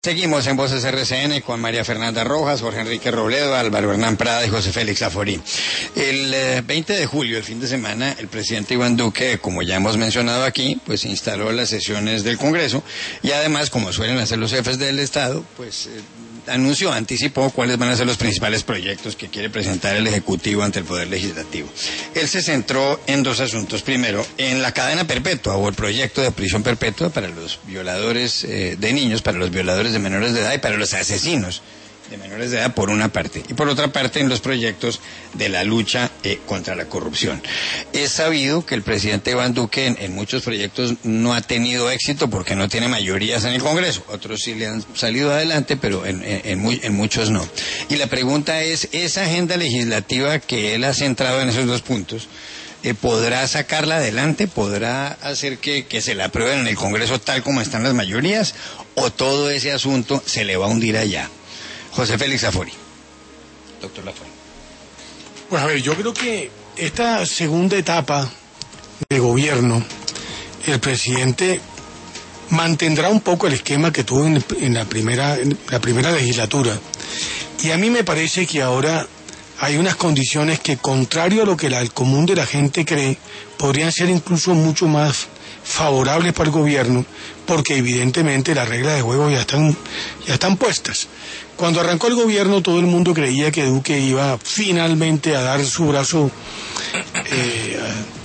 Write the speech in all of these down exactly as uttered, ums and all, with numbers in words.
Seguimos en Voces R C N con María Fernanda Rojas, Jorge Enrique Robledo, Álvaro Hernán Prada y José Félix Laforí. El eh, veinte de julio, el fin de semana, el presidente Iván Duque, como ya hemos mencionado aquí, pues instaló las sesiones del Congreso y además, como suelen hacer los jefes del Estado, pues eh, anunció, anticipó cuáles van a ser los principales proyectos que quiere presentar el Ejecutivo ante el Poder Legislativo. Él se centró en dos asuntos. Primero, en la cadena perpetua o el proyecto de prisión perpetua para los violadores eh, de niños, para los violadores de menores de edad y para los asesinos de menores de edad, por una parte, y por otra parte en los proyectos de la lucha eh, contra la corrupción. Es sabido que el presidente Iván Duque en, en muchos proyectos no ha tenido éxito porque no tiene mayorías en el Congreso. Otros sí le han salido adelante, pero en, en, en, muy, en muchos no. Y la pregunta es, esa agenda legislativa que él ha centrado en esos dos puntos, eh, ¿podrá sacarla adelante? ¿Podrá hacer que, que se la aprueben en el Congreso tal como están las mayorías? ¿O todo ese asunto se le va a hundir allá? José Félix Laforí. Doctor Laforí. Pues a ver, yo creo que esta segunda etapa de gobierno, el presidente mantendrá un poco el esquema que tuvo en, en, la primera, en la primera legislatura. Y a mí me parece que ahora hay unas condiciones que, contrario a lo que la, el común de la gente cree, podrían ser incluso mucho más favorables para el gobierno, porque evidentemente las reglas de juego ya están, ya están puestas. Cuando arrancó el gobierno todo el mundo creía que Duque iba finalmente a dar su brazo eh,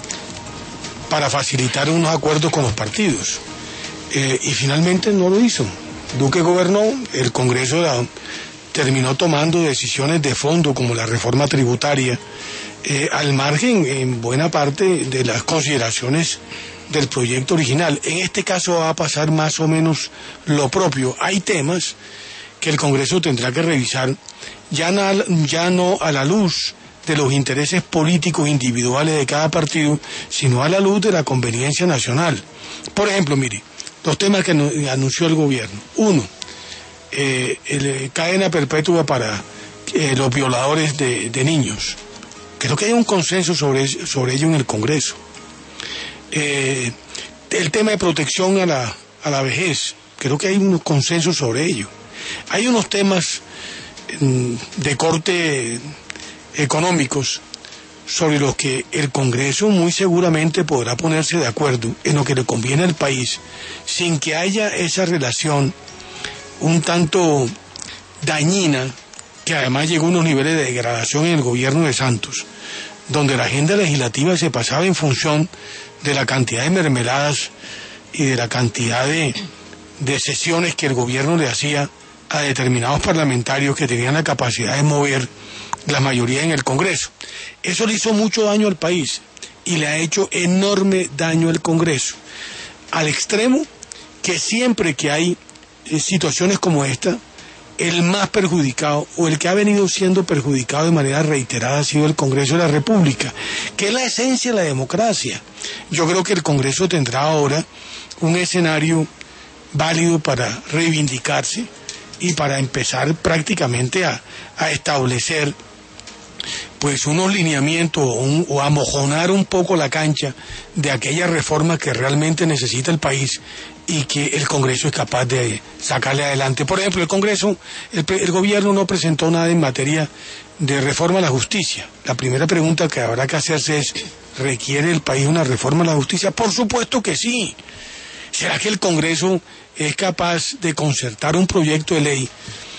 para facilitar unos acuerdos con los partidos. Eh, y finalmente no lo hizo. Duque gobernó, el Congreso la, terminó tomando decisiones de fondo como la reforma tributaria, eh, al margen en buena parte de las consideraciones del proyecto original. En este caso va a pasar más o menos lo propio. Hay temas que el Congreso tendrá que revisar, ya no, ya no a la luz de los intereses políticos individuales de cada partido, sino a la luz de la conveniencia nacional. Por ejemplo, mire, los temas que anunció el gobierno. Uno, eh, el, cadena perpetua para eh, los violadores de, de niños. Creo que hay un consenso sobre, sobre ello en el Congreso. Eh, el tema de protección a la, a la vejez, creo que hay un consenso sobre ello. Hay unos temas de corte económicos sobre los que el Congreso muy seguramente podrá ponerse de acuerdo en lo que le conviene al país, sin que haya esa relación un tanto dañina, que además llegó a unos niveles de degradación en el gobierno de Santos, donde la agenda legislativa se pasaba en función de la cantidad de mermeladas y de la cantidad de, de sesiones que el gobierno le hacía a determinados parlamentarios que tenían la capacidad de mover la mayoría en el Congreso. Eso le hizo mucho daño al país y le ha hecho enorme daño al Congreso, al extremo que siempre que hay eh, situaciones como esta, el más perjudicado o el que ha venido siendo perjudicado de manera reiterada ha sido el Congreso de la República, que es la esencia de la democracia. Yo creo que el Congreso tendrá ahora un escenario válido para reivindicarse y para empezar prácticamente a, a establecer pues unos lineamientos o, un, o a mojonar un poco la cancha de aquellas reformas que realmente necesita el país y que el Congreso es capaz de sacarle adelante. Por ejemplo, el Congreso, el, el gobierno no presentó nada en materia de reforma a la justicia. La primera pregunta que habrá que hacerse es, ¿requiere el país una reforma a la justicia? Por supuesto que sí. ¿Será que el Congreso es capaz de concertar un proyecto de ley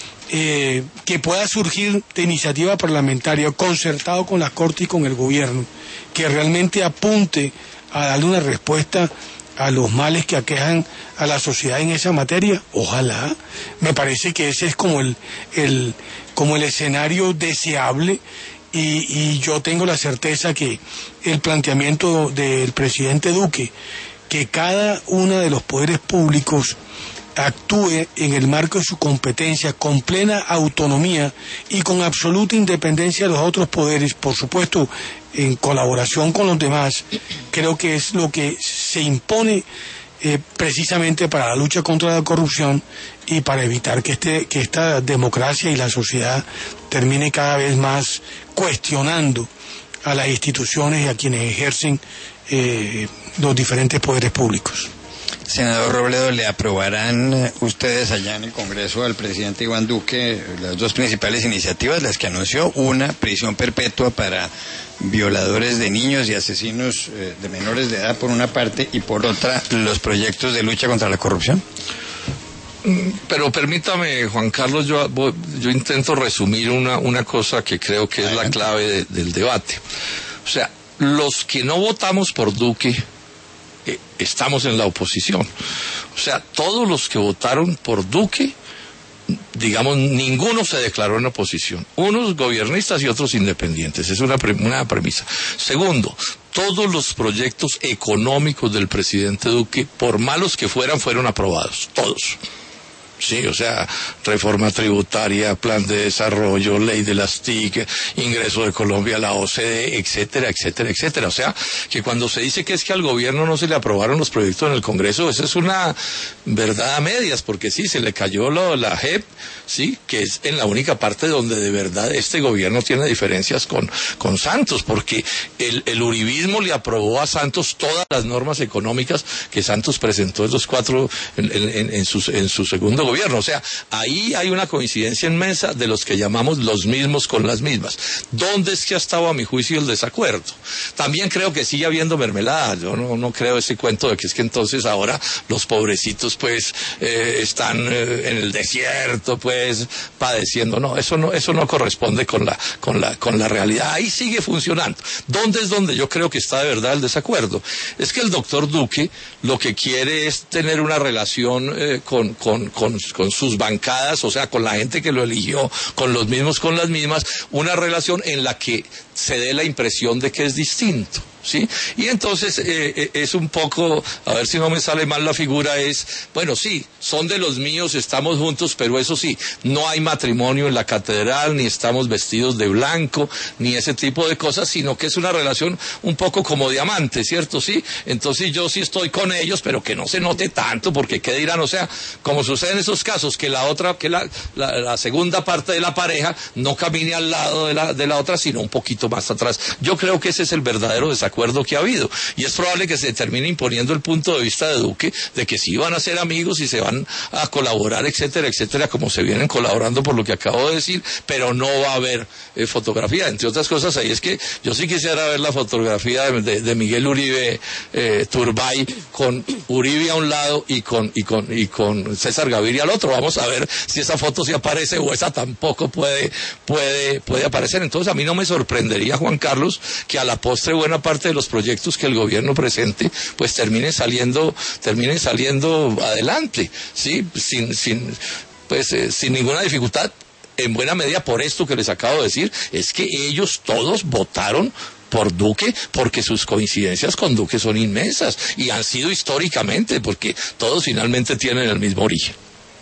eh, que pueda surgir de iniciativa parlamentaria, concertado con la Corte y con el gobierno, que realmente apunte a darle una respuesta a los males que aquejan a la sociedad en esa materia? Ojalá. Me parece que ese es como el, el, como el escenario deseable y, y yo tengo la certeza que el planteamiento del presidente Duque, que cada uno de los poderes públicos actúe en el marco de su competencia con plena autonomía y con absoluta independencia de los otros poderes, por supuesto en colaboración con los demás, creo que es lo que se impone eh, precisamente para la lucha contra la corrupción y para evitar que, este, que esta democracia y la sociedad termine cada vez más cuestionando a las instituciones y a quienes ejercen eh, los diferentes poderes públicos. Senador Robledo, ¿le aprobarán ustedes allá en el Congreso al presidente Iván Duque las dos principales iniciativas, las que anunció? Una, prisión perpetua para violadores de niños y asesinos eh, de menores de edad por una parte, y por otra, los proyectos de lucha contra la corrupción. Pero permítame, Juan Carlos, yo, yo intento resumir una, una cosa que creo que es la clave de, del debate. O sea, los que no votamos por Duque eh, estamos en la oposición. O sea, todos los que votaron por Duque, digamos, ninguno se declaró en oposición. Unos gobiernistas y otros independientes. Es una, pre una premisa. Segundo, todos los proyectos económicos del presidente Duque, por malos que fueran, fueron aprobados. Todos. Sí, o sea, reforma tributaria, plan de desarrollo, ley de las T I C, ingreso de Colombia a la O C D E, etcétera, etcétera, etcétera. O sea, que cuando se dice que es que al gobierno no se le aprobaron los proyectos en el Congreso, eso es una verdad a medias, porque sí, se le cayó lo, la J E P, sí, que es en la única parte donde de verdad este gobierno tiene diferencias con, con Santos, porque el, el uribismo le aprobó a Santos todas las normas económicas que Santos presentó en los cuatro, en, en, en, su, en su segundo gobierno. Gobierno, o sea, ahí hay una coincidencia inmensa de los que llamamos los mismos con las mismas. ¿Dónde es que ha estado, a mi juicio, el desacuerdo? También creo que sigue habiendo mermelada. Yo no, no creo ese cuento de que es que entonces ahora los pobrecitos pues eh, están eh, en el desierto pues padeciendo. No, eso no, eso no corresponde con la, con la, con la realidad. Ahí sigue funcionando. ¿Dónde es donde yo creo que está de verdad el desacuerdo? Es que el doctor Duque lo que quiere es tener una relación eh, con, con, con con sus bancadas, o sea, con la gente que lo eligió, con los mismos, con las mismas, una relación en la que se dé la impresión de que es distinto, ¿sí? Y entonces eh, es un poco, a ver si no me sale mal la figura, es, bueno, sí, son de los míos, estamos juntos, pero eso sí, no hay matrimonio en la catedral, ni estamos vestidos de blanco, ni ese tipo de cosas, sino que es una relación un poco como diamante, ¿cierto? Sí, entonces yo sí estoy con ellos, pero que no se note tanto, porque qué dirán, o sea, como sucede en esos casos, que la otra, que la, la, la segunda parte de la pareja no camine al lado de la, de la otra, sino un poquito más atrás. Yo creo que ese es el verdadero desacuerdo que ha habido, y es probable que se termine imponiendo el punto de vista de Duque de que sí van a ser amigos y se van a colaborar, etcétera, etcétera, como se vienen colaborando por lo que acabo de decir, pero no va a haber eh, fotografía, entre otras cosas. Ahí es que yo sí quisiera ver la fotografía de, de, de Miguel Uribe eh, Turbay, con Uribe a un lado y con, y con, y con César Gaviria al otro. Vamos a ver si esa foto sí aparece o esa tampoco puede, puede, puede aparecer. Entonces a mí no me sorprendería, Juan Carlos, que a la postre buena parte de los proyectos que el gobierno presente pues terminen saliendo, terminen saliendo adelante, sí, sin, sin, pues eh, sin ninguna dificultad, en buena medida por esto que les acabo de decir, es que ellos todos votaron por Duque, porque sus coincidencias con Duque son inmensas y han sido históricamente, porque todos finalmente tienen el mismo origen.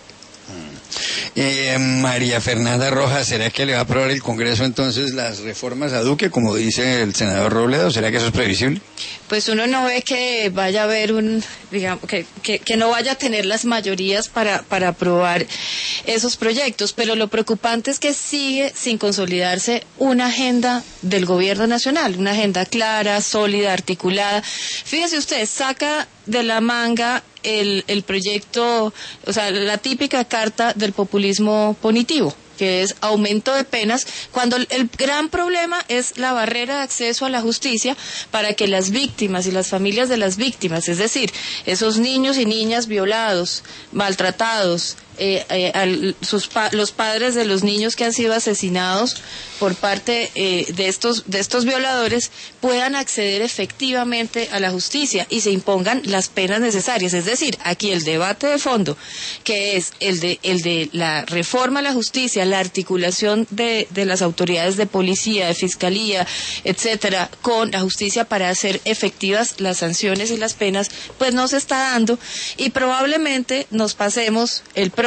Eh, María Fernanda Rojas, ¿será que le va a aprobar el Congreso entonces las reformas a Duque, como dice el senador Robledo? ¿Será que eso es previsible? Pues uno no ve que vaya a haber un, digamos, que, que, que no vaya a tener las mayorías para, para aprobar esos proyectos, pero lo preocupante es que sigue sin consolidarse una agenda del gobierno nacional, una agenda clara, sólida, articulada. Fíjese usted, saca de la manga el, el proyecto, o sea, la típica carta del populismo punitivo, que es aumento de penas, cuando el gran problema es la barrera de acceso a la justicia para que las víctimas y las familias de las víctimas, es decir, esos niños y niñas violados, maltratados, eh, eh, al, sus pa los padres de los niños que han sido asesinados por parte eh, de estos de estos violadores puedan acceder efectivamente a la justicia y se impongan las penas necesarias. Es decir, aquí el debate de fondo, que es el de el de la reforma a la justicia, la articulación de, de las autoridades de policía, de fiscalía, etcétera, con la justicia para hacer efectivas las sanciones y las penas, pues no se está dando, y probablemente nos pasemos el próximo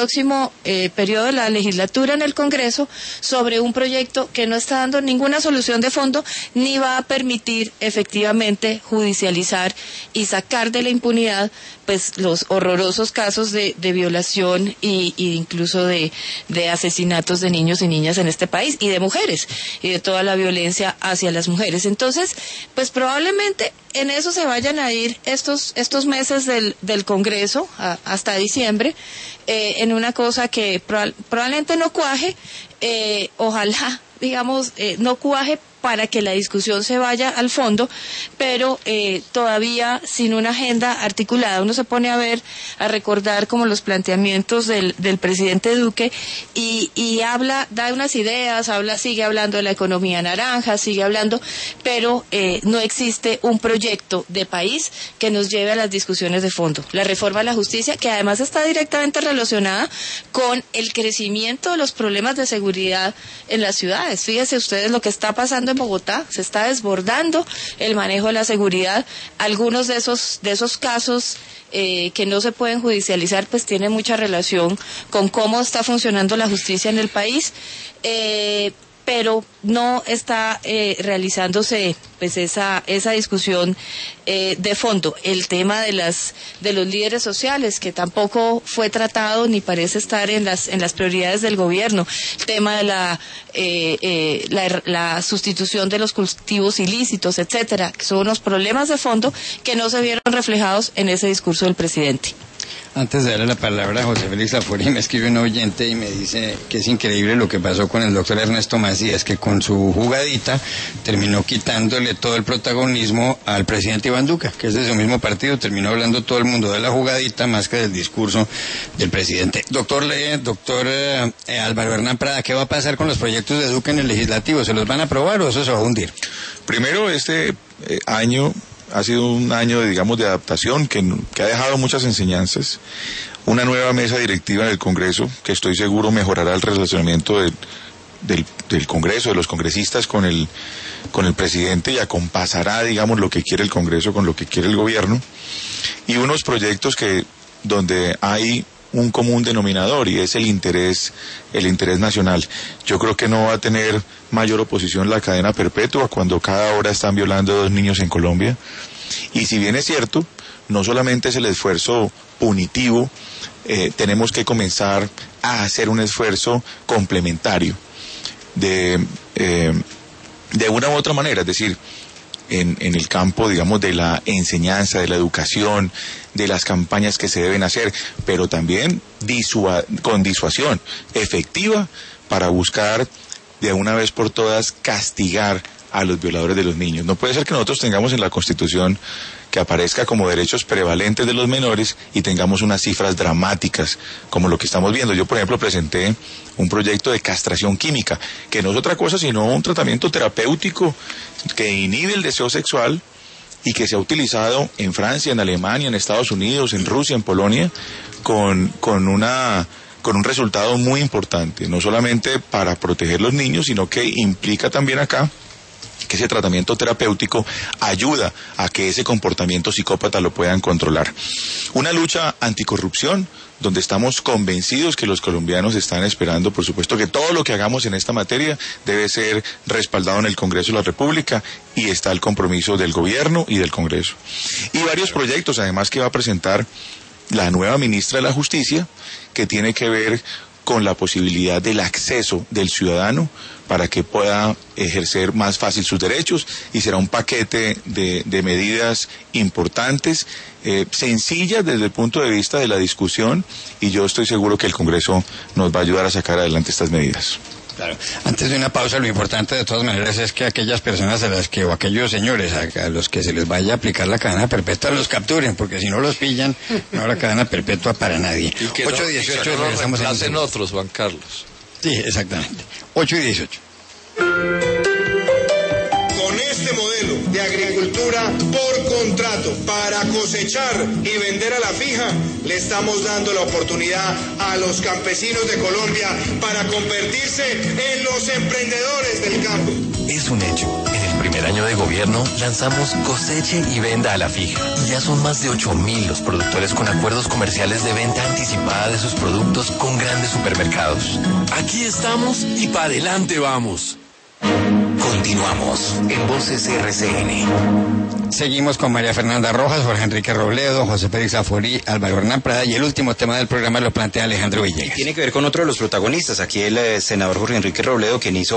próximo eh, periodo de la legislatura en el Congreso sobre un proyecto que no está dando ninguna solución de fondo ni va a permitir efectivamente judicializar y sacar de la impunidad pues los horrorosos casos de, de violación y, y incluso de, de asesinatos de niños y niñas en este país y de mujeres y de toda la violencia hacia las mujeres. Entonces, pues probablemente en eso se vayan a ir estos estos meses del, del Congreso a, hasta diciembre, eh, en una cosa que proba- probablemente no cuaje, eh, ojalá, digamos, eh, no cuaje para que la discusión se vaya al fondo, pero eh, todavía sin una agenda articulada. Uno se pone a ver, a recordar como los planteamientos del, del presidente Duque y, y habla, da unas ideas, habla, sigue hablando de la economía naranja, sigue hablando, pero eh, no existe un proyecto de país que nos lleve a las discusiones de fondo. La reforma a la justicia, que además está directamente relacionada con el crecimiento de los problemas de seguridad en las ciudades. Fíjense ustedes lo que está pasando en Bogotá, se está desbordando el manejo de la seguridad. Algunos de esos de esos casos eh, que no se pueden judicializar pues tienen mucha relación con cómo está funcionando la justicia en el país, eh, pero no está eh, realizándose pues esa esa discusión eh, de fondo. El tema de las de los líderes sociales, que tampoco fue tratado ni parece estar en las en las prioridades del gobierno. El tema de la eh, eh, la, la sustitución de los cultivos ilícitos, etcétera, que son unos problemas de fondo que no se vieron reflejados en ese discurso del presidente. Antes de darle la palabra a José Félix Laforí, me escribe un oyente y me dice que es increíble lo que pasó con el doctor Ernesto Macías, que con su jugadita terminó quitándole todo el protagonismo al presidente Iván Duque, que es de su mismo partido. Terminó hablando todo el mundo de la jugadita más que del discurso del presidente. Doctor Le, doctor eh, Álvaro Hernán Prada, ¿qué va a pasar con los proyectos de Duque en el legislativo? ¿Se los van a aprobar o eso se va a hundir? Primero, este eh, año ha sido un año, de, digamos, de adaptación que, que ha dejado muchas enseñanzas. Una nueva mesa directiva en el Congreso, que estoy seguro mejorará el relacionamiento del, del, del Congreso, de los congresistas con el, con el presidente, y acompasará, digamos, lo que quiere el Congreso con lo que quiere el gobierno. Y unos proyectos que donde hay un común denominador, y es el interés, el interés nacional. Yo creo que no va a tener mayor oposición la cadena perpetua cuando cada hora están violando a dos niños en Colombia. Y si bien es cierto, no solamente es el esfuerzo punitivo, eh, tenemos que comenzar a hacer un esfuerzo complementario de, eh, de una u otra manera, es decir, En, en el campo, digamos, de la enseñanza, de la educación, de las campañas que se deben hacer, pero también disua- con disuasión efectiva para buscar de una vez por todas castigar a los violadores de los niños. No puede ser que nosotros tengamos en la Constitución que aparezca como derechos prevalentes de los menores y tengamos unas cifras dramáticas como lo que estamos viendo. Yo, por ejemplo, presenté un proyecto de castración química, que no es otra cosa sino un tratamiento terapéutico que inhibe el deseo sexual y que se ha utilizado en Francia, en Alemania, en Estados Unidos, en Rusia, en Polonia, con, con una... con un resultado muy importante, no solamente para proteger los niños, sino que implica también acá que ese tratamiento terapéutico ayuda a que ese comportamiento psicópata lo puedan controlar. Una lucha anticorrupción, donde estamos convencidos que los colombianos están esperando, por supuesto, que todo lo que hagamos en esta materia debe ser respaldado en el Congreso de la República, y está el compromiso del gobierno y del Congreso. Y varios proyectos, además, que va a presentar la nueva ministra de la Justicia, que tiene que ver con la posibilidad del acceso del ciudadano para que pueda ejercer más fácil sus derechos, y será un paquete de, de medidas importantes, eh, sencillas desde el punto de vista de la discusión, y yo estoy seguro que el Congreso nos va a ayudar a sacar adelante estas medidas. Claro. Antes de una pausa, lo importante de todas maneras es que aquellas personas a las que, o aquellos señores a, a los que se les vaya a aplicar la cadena perpetua, los capturen, porque si no los pillan, no habrá cadena perpetua para nadie. ocho y dieciocho, no regresamos en hacen otros, Juan Carlos. Sí, exactamente. ocho y dieciocho. Con este modelo de agricultura por contrato para cosechar y vender a la fija, le estamos dando la oportunidad a los campesinos de Colombia para convertirse en los emprendedores del campo. Es un hecho. En el primer primer año de gobierno, lanzamos Coseche y Venda a la Fija. Y ya son más de ocho mil los productores con acuerdos comerciales de venta anticipada de sus productos con grandes supermercados. Aquí estamos y para adelante vamos. Continuamos en Voces R C N. Seguimos con María Fernanda Rojas, Jorge Enrique Robledo, José Félix Laforí, Álvaro Hernán Prada, y el último tema del programa lo plantea Alejandro Villegas. Tiene que ver con otro de los protagonistas, aquí el eh, senador Jorge Enrique Robledo, quien hizo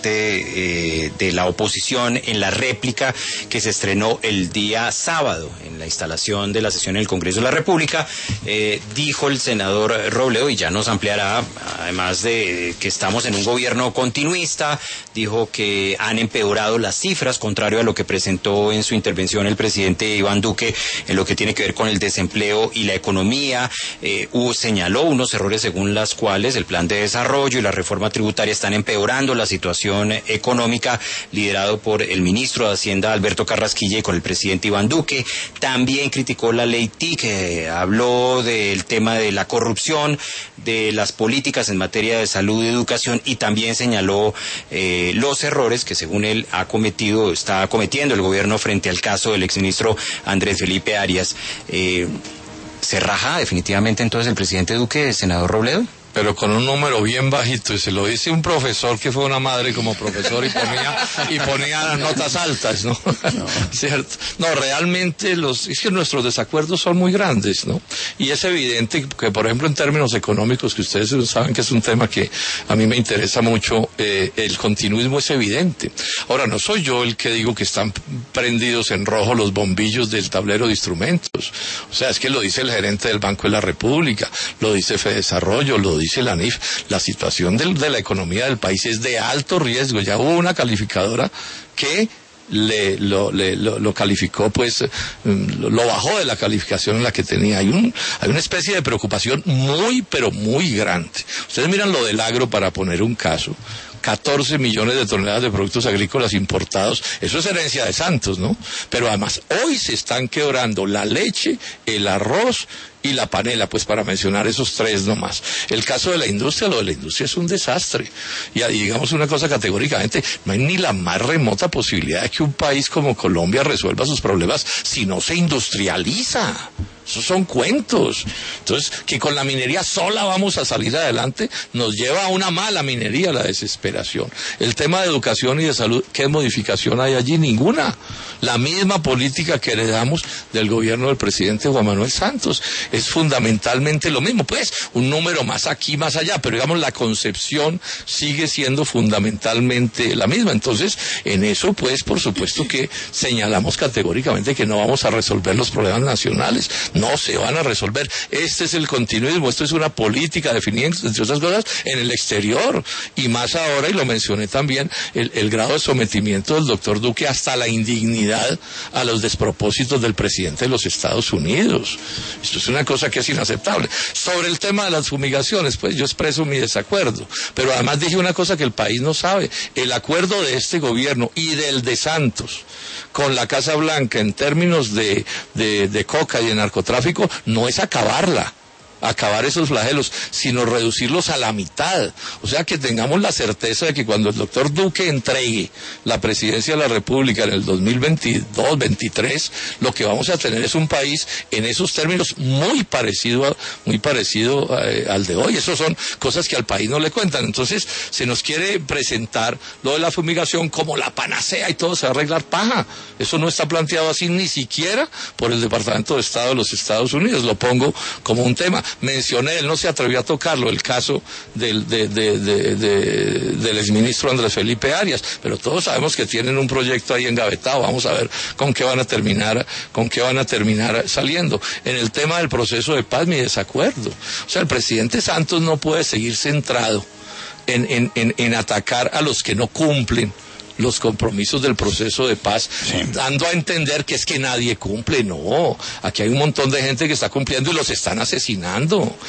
parte eh, de la oposición en la réplica que se estrenó el día sábado en la instalación de la sesión en el Congreso de la República. Eh, dijo el senador Robledo, y ya nos ampliará, además de que estamos en un gobierno continuista, dijo que han empeorado las cifras, contrario a lo que presentó en su intervención el presidente Iván Duque en lo que tiene que ver con el desempleo y la economía. Eh, hubo, señaló unos errores según las cuales el plan de desarrollo y la reforma tributaria están empeorando la situación económica, liderado por el ministro de Hacienda Alberto Carrasquilla y con el presidente Iván Duque. También criticó la ley T I C, eh, habló del tema de la corrupción, de las políticas en materia de salud y educación, y también señaló eh, los errores que según él ha cometido, está cometiendo el gobierno frente al caso del exministro Andrés Felipe Arias. Eh, ¿Se raja definitivamente entonces el presidente Duque, senador Robledo? Pero con un número bien bajito, y se lo dice un profesor que fue una madre como profesor y ponía y ponía las notas altas, ¿no? No. ¿Cierto? No, realmente los es que nuestros desacuerdos son muy grandes, ¿no? Y es evidente que, por ejemplo, en términos económicos, que ustedes saben que es un tema que a mí me interesa mucho, eh, el continuismo es evidente. Ahora, no soy yo el que digo que están prendidos en rojo los bombillos del tablero de instrumentos. O sea, es que lo dice el gerente del Banco de la República, lo dice Fedesarrollo, lo dice dice la N I F, la situación de, de la economía del país es de alto riesgo. Ya hubo una calificadora que le lo, le, lo, lo calificó, pues lo, lo bajó de la calificación en la que tenía. Hay un hay una especie de preocupación muy, pero muy grande. Ustedes miran lo del agro, para poner un caso. catorce millones de toneladas de productos agrícolas importados, eso es herencia de Santos, ¿no? Pero además, hoy se están quebrando la leche, el arroz y la panela, pues para mencionar esos tres nomás. El caso de la industria, lo de la industria es un desastre. Y digamos una cosa categóricamente, no hay ni la más remota posibilidad de que un país como Colombia resuelva sus problemas si no se industrializa. Esos son cuentos. Entonces, que con la minería sola vamos a salir adelante, nos lleva a una mala minería, la desesperación. El tema de educación y de salud, ¿qué modificación hay allí? Ninguna. La misma política que heredamos del gobierno del presidente Juan Manuel Santos. Es fundamentalmente lo mismo. Pues, un número más aquí, más allá, pero digamos, la concepción sigue siendo fundamentalmente la misma. Entonces, en eso, pues, por supuesto que señalamos categóricamente que no vamos a resolver los problemas nacionales. No se van a resolver. Este es el continuismo, esto es una política definida, entre otras cosas, en el exterior. Y más ahora, y lo mencioné también, el, el grado de sometimiento del doctor Duque hasta la indignidad a los despropósitos del presidente de los Estados Unidos. Esto es una cosa que es inaceptable. Sobre el tema de las fumigaciones, pues yo expreso mi desacuerdo. Pero además dije una cosa que el país no sabe. El acuerdo de este gobierno y del de Santos con la Casa Blanca en términos de, de, de coca y de narcotráfico no es acabarla, acabar esos flagelos, sino reducirlos a la mitad. O sea, que tengamos la certeza de que cuando el doctor Duque entregue la presidencia de la República en el dos mil veintidós veintitrés, lo que vamos a tener es un país en esos términos muy parecido a, muy parecido eh, al de hoy. Esas son cosas que al país no le cuentan. Entonces, se nos quiere presentar lo de la fumigación como la panacea y todo se va a arreglar. Paja. Eso no está planteado así ni siquiera por el Departamento de Estado de los Estados Unidos. Lo pongo como un tema. Mencioné, él no se atrevió a tocarlo, el caso del, de, de, de, de, del exministro Andrés Felipe Arias, pero todos sabemos que tienen un proyecto ahí engavetado. Vamos a ver con qué van a terminar, con qué van a terminar saliendo. En el tema del proceso de paz, mi desacuerdo. O sea, el presidente Santos no puede seguir centrado en, en, en, en atacar a los que no cumplen los compromisos del proceso de paz, sí, dando a entender que es que nadie cumple. No, aquí hay un montón de gente que está cumpliendo y los están asesinando.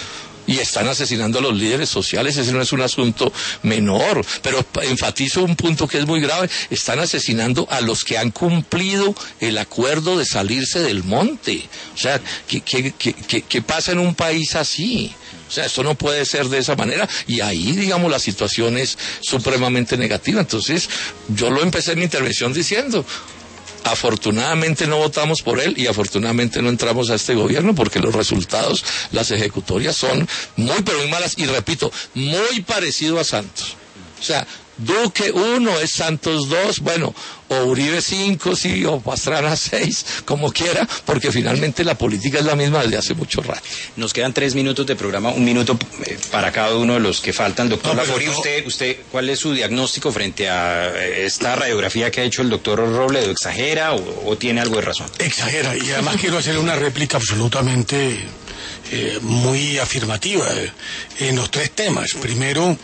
y están asesinando a los líderes sociales. Ese no es un asunto menor, pero enfatizo un punto que es muy grave: están asesinando a los que han cumplido el acuerdo de salirse del monte. O sea, ¿qué, qué, qué, qué, qué pasa en un país así? O sea, esto no puede ser de esa manera, y ahí, digamos, la situación es supremamente negativa. Entonces, yo lo empecé en mi intervención diciendo: afortunadamente no votamos por él y afortunadamente no entramos a este gobierno, porque los resultados, las ejecutorias son muy, pero muy malas, y repito, muy parecido a Santos. O sea, Duque uno es Santos dos, bueno, o Uribe cinco, sí, o Pastrana seis, como quiera, porque finalmente la política es la misma desde hace mucho rato. Nos quedan tres minutos de programa, un minuto eh, para cada uno de los que faltan. Doctor no, Lafori, no. usted, usted, ¿cuál es su diagnóstico frente a esta radiografía que ha hecho el doctor Robledo? ¿Exagera o, o tiene algo de razón? Exagera, y además quiero hacer una réplica absolutamente eh, muy afirmativa eh, en los tres temas. Primero,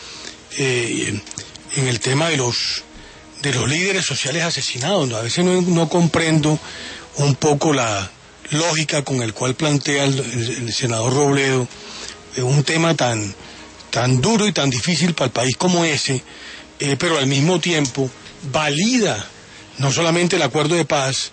eh, en el tema de los de los líderes sociales asesinados, ¿no? A veces no, no comprendo un poco la lógica con el cual plantea el, el, el senador Robledo eh, un tema tan tan duro y tan difícil para el país como ese, eh, pero al mismo tiempo valida no solamente el acuerdo de paz,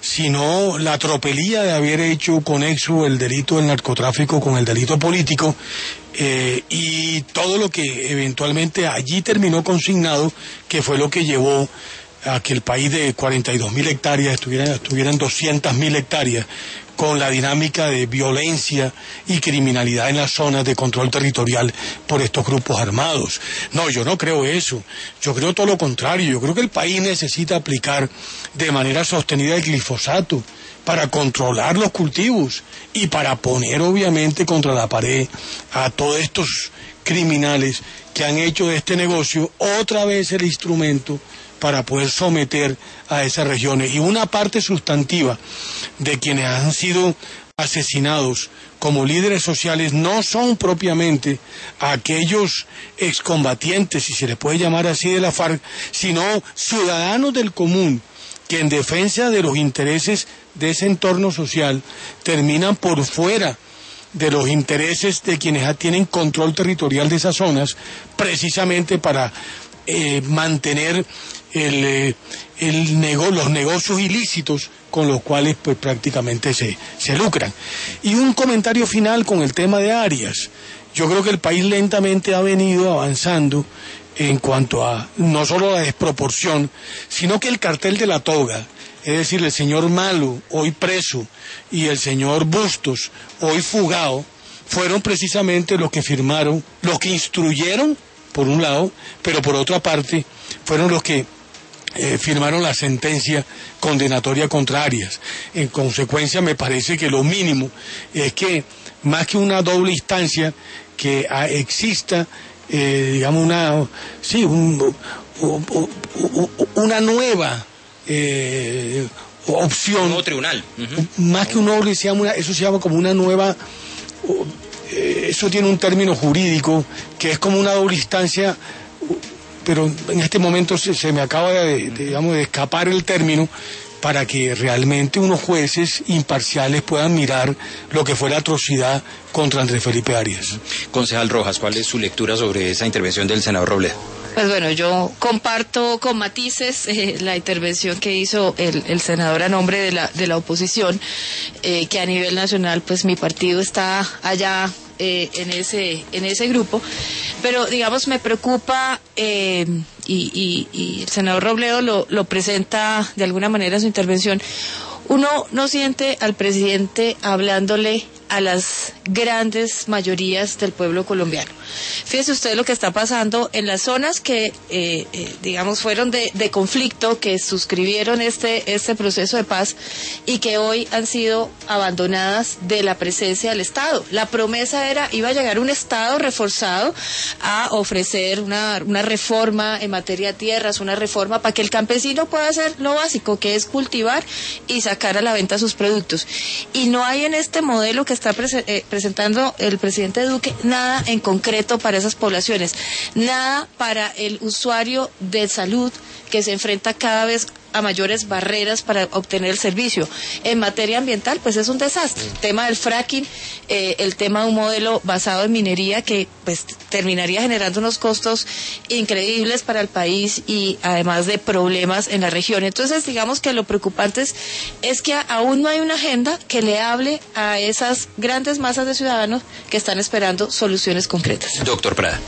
sino la tropelía de haber hecho conexo el delito del narcotráfico con el delito político, eh, y todo lo que eventualmente allí terminó consignado, que fue lo que llevó a que el país de cuarenta y dos mil hectáreas estuviera, estuviera en doscientas mil hectáreas, con la dinámica de violencia y criminalidad en las zonas de control territorial por estos grupos armados. No, yo no creo eso. Yo creo todo lo contrario. Yo creo que el país necesita aplicar de manera sostenida el glifosato para controlar los cultivos y para poner obviamente contra la pared a todos estos criminales que han hecho de este negocio otra vez el instrumento para poder someter a esas regiones. Y una parte sustantiva de quienes han sido asesinados como líderes sociales no son propiamente aquellos excombatientes, si se les puede llamar así, de la FARC, sino ciudadanos del común que en defensa de los intereses de ese entorno social terminan por fuera de los intereses de quienes tienen control territorial de esas zonas, precisamente para eh, mantener el, eh, el nego los negocios ilícitos con los cuales pues prácticamente se, se lucran. Y un comentario final con el tema de Arias. Yo creo que el país lentamente ha venido avanzando en cuanto a no solo la desproporción, sino que el cartel de la toga, es decir, el señor Malo, hoy preso, y el señor Bustos, hoy fugado, fueron precisamente los que firmaron, los que instruyeron, por un lado, pero por otra parte, fueron los que eh, firmaron la sentencia condenatoria contra Arias. En consecuencia, me parece que lo mínimo es que, más que una doble instancia, que a, exista, eh, digamos, una, sí, un, una nueva eh, opción. Un nuevo tribunal. Uh-huh. Más que un doble, se llama una, eso se llama como una nueva... Eh, eso tiene un término jurídico que es como una doble instancia, pero en este momento se, se me acaba de, de, digamos, de escapar el término, para que realmente unos jueces imparciales puedan mirar lo que fue la atrocidad contra Andrés Felipe Arias. Concejal Rojas, ¿cuál es su lectura sobre esa intervención del senador Robledo? Pues bueno, yo comparto con matices eh, la intervención que hizo el, el senador a nombre de la, de la oposición, eh, que a nivel nacional pues mi partido está allá eh, en ese en ese grupo, pero digamos me preocupa, eh, y, y, y el senador Robledo lo, lo presenta de alguna manera en su intervención. Uno no siente al presidente hablándole a las grandes mayorías del pueblo colombiano. Fíjese usted lo que está pasando en las zonas que, eh, eh, digamos, fueron de, de conflicto, que suscribieron este, este proceso de paz y que hoy han sido abandonadas de la presencia del Estado. La promesa era, iba a llegar un Estado reforzado a ofrecer una, una reforma en materia de tierras, una reforma para que el campesino pueda hacer lo básico, que es cultivar y sacar a la venta sus productos. Y no hay en este modelo que está pre eh, presentando el presidente Duque nada en concreto para esas poblaciones, nada para el usuario de salud que se enfrenta cada vez a mayores barreras para obtener el servicio. En materia ambiental, pues es un desastre. El tema del fracking, eh, el tema de un modelo basado en minería que pues terminaría generando unos costos increíbles para el país y además de problemas en la región. Entonces, digamos que lo preocupante es, es que aún no hay una agenda que le hable a esas grandes masas de ciudadanos que están esperando soluciones concretas. Doctor Prada.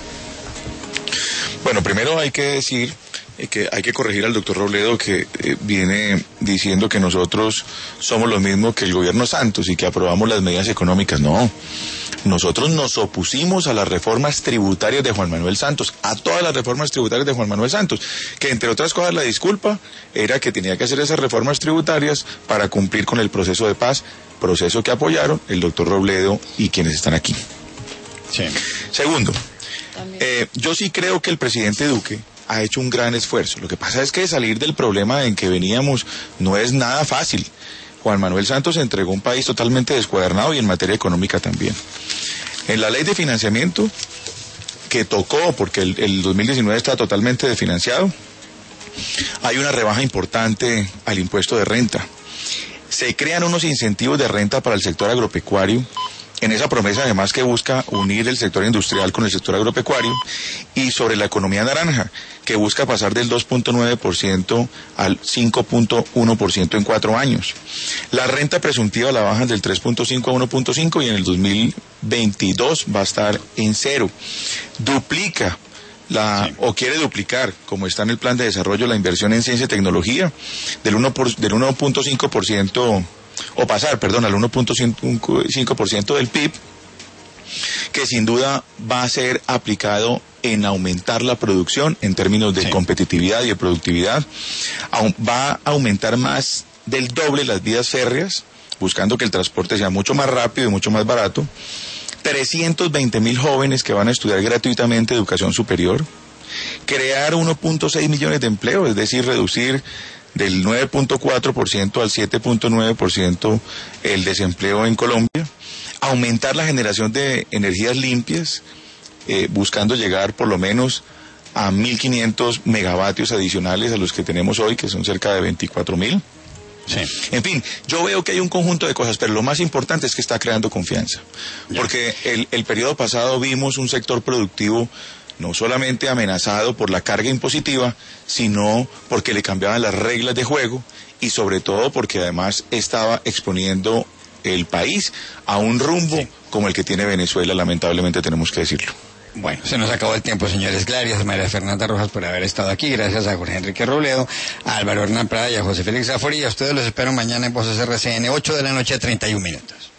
Bueno, primero hay que decir eh, que hay que corregir al doctor Robledo, que eh, viene diciendo que nosotros somos lo mismo que el gobierno Santos y que aprobamos las medidas económicas. No, nosotros nos opusimos a las reformas tributarias de Juan Manuel Santos, a todas las reformas tributarias de Juan Manuel Santos, que entre otras cosas la disculpa era que tenía que hacer esas reformas tributarias para cumplir con el proceso de paz, proceso que apoyaron el doctor Robledo y quienes están aquí. Sí. Segundo, eh, yo sí creo que el presidente Duque ha hecho un gran esfuerzo. Lo que pasa es que salir del problema en que veníamos no es nada fácil. Juan Manuel Santos entregó un país totalmente descuadernado y en materia económica también. En la ley de financiamiento que tocó, porque el, el dos mil diecinueve está totalmente desfinanciado, hay una rebaja importante al impuesto de renta. Se crean unos incentivos de renta para el sector agropecuario, en esa promesa además que busca unir el sector industrial con el sector agropecuario, y sobre la economía naranja, que busca pasar del dos punto nueve por ciento al cinco punto uno por ciento en cuatro años. La renta presuntiva la bajan del tres punto cinco a uno punto cinco y en el dos mil veintidós va a estar en cero. Duplica la sí. o quiere duplicar, como está en el plan de desarrollo, la inversión en ciencia y tecnología del uno por, del uno punto cinco por ciento o pasar, perdón, al uno punto cinco por ciento del P I B, que sin duda va a ser aplicado en aumentar la producción en términos de sí. competitividad y de productividad. Va a aumentar más del doble las vías férreas, buscando que el transporte sea mucho más rápido y mucho más barato. trescientos veinte mil jóvenes que van a estudiar gratuitamente educación superior. Crear uno punto seis millones de empleos, es decir, reducir del nueve punto cuatro por ciento al siete punto nueve por ciento el desempleo en Colombia, aumentar la generación de energías limpias, eh, buscando llegar por lo menos a mil quinientos megavatios adicionales a los que tenemos hoy, que son cerca de veinticuatro mil. Sí. En fin, yo veo que hay un conjunto de cosas, pero lo más importante es que está creando confianza, porque el, el periodo pasado vimos un sector productivo no solamente amenazado por la carga impositiva, sino porque le cambiaban las reglas de juego y sobre todo porque además estaba exponiendo el país a un rumbo sí. como el que tiene Venezuela, lamentablemente tenemos que decirlo. Bueno, se nos acabó el tiempo, señores. Gracias a María Fernanda Rojas por haber estado aquí. Gracias a Jorge Enrique Robledo, a Álvaro Hernán Prada y a José Félix Zafori. A ustedes los espero mañana en Voces R C N, ocho de la noche, treinta y un minutos.